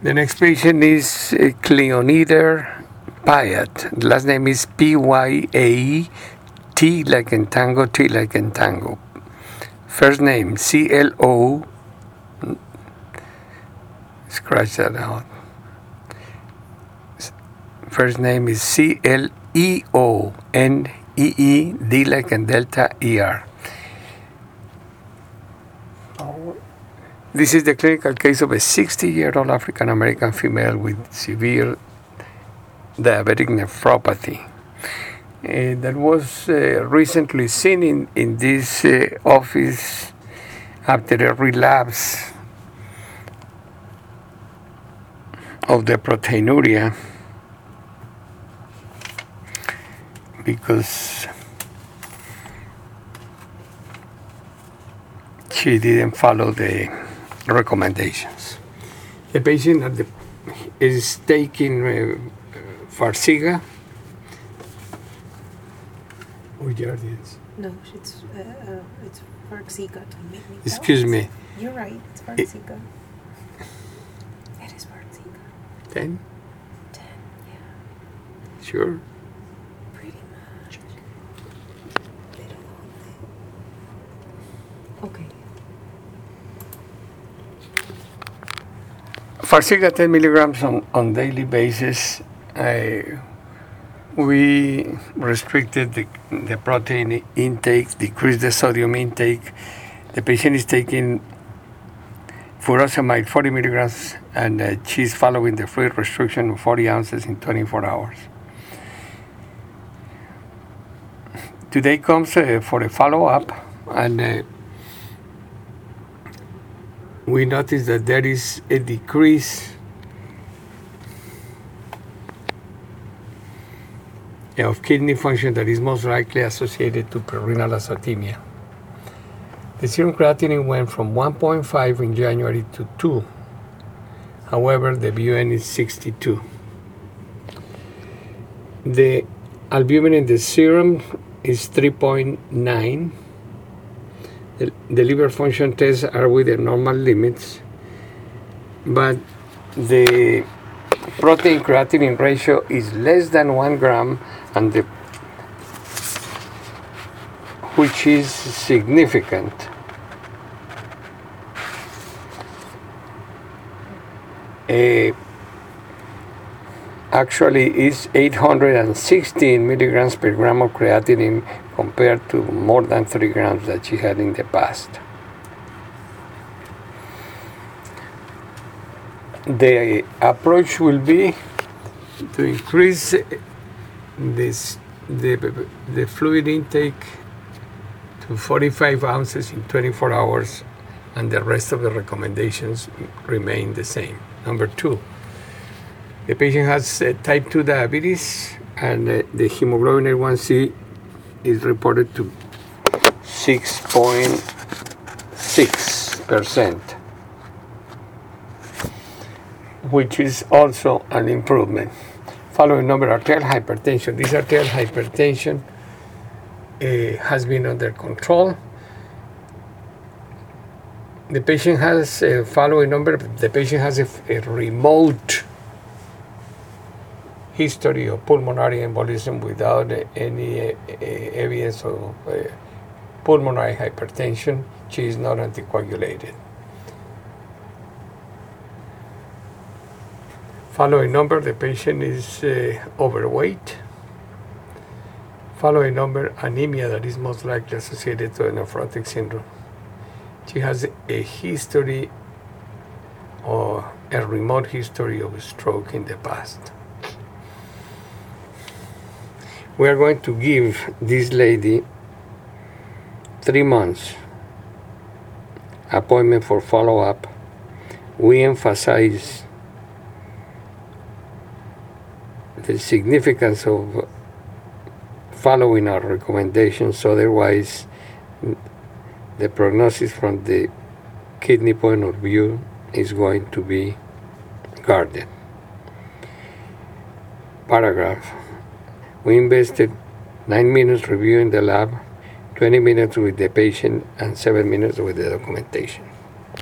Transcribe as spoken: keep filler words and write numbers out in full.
The next patient is uh, Cleonider Payat. The last name is P Y A T like in tango, T like in tango. First name C L O. Scratch that out. First name is C L E O N E E D like in Delta E R. This is the clinical case of a sixty-year-old African-American female with severe diabetic nephropathy. Uh, that was uh, recently seen in, in this uh, office after a relapse of the proteinuria because she didn't follow the recommendations. The patient at the, is taking uh, Farxiga. Which are these? No, it's uh, uh, it's Farxiga. Excuse me. You're right. It's Farxiga. It, it is Farxiga. Ten. Ten. Yeah. Sure. Pretty much. Okay. Farxiga ten milligrams on, on daily basis. Uh, we restricted the, the protein intake, decreased the sodium intake. The patient is taking furosemide forty milligrams, and uh, she's following the fluid restriction of forty ounces in twenty-four hours. Today comes uh, for a follow-up, and uh, we notice that there is a decrease of kidney function that is most likely associated to prerenal azotemia. The serum creatinine went from one point five in January to two. However, the B U N is sixty-two. The albumin in the serum is three point nine. The, the liver function tests are within normal limits, but the protein creatinine ratio is less than one gram, and the which is significant. Uh, actually is eight hundred sixteen milligrams per gram of creatinine compared to more than three grams that she had in the past. The approach will be to increase this, the, the fluid intake to forty-five ounces in twenty-four hours, and the rest of the recommendations remain the same. Number two, the patient has uh, type two diabetes, and uh, the hemoglobin A one C is reported to six point six percent, which is also an improvement. Following number, arterial hypertension. This arterial hypertension uh, has been under control. The patient has a following number. The patient has a, a remote history of pulmonary embolism without uh, any uh, evidence of uh, pulmonary hypertension. She is not anticoagulated. Following number, the patient is uh, overweight. Following number, anemia that is most likely associated to a nephrotic syndrome. She has a history or a remote history of a stroke in the past. We are going to give this lady three months appointment for follow-up. We emphasize the significance of following our recommendations, otherwise the prognosis from the kidney point of view is going to be guarded. Paragraph. We invested nine minutes reviewing the lab, twenty minutes with the patient, and seven minutes with the documentation.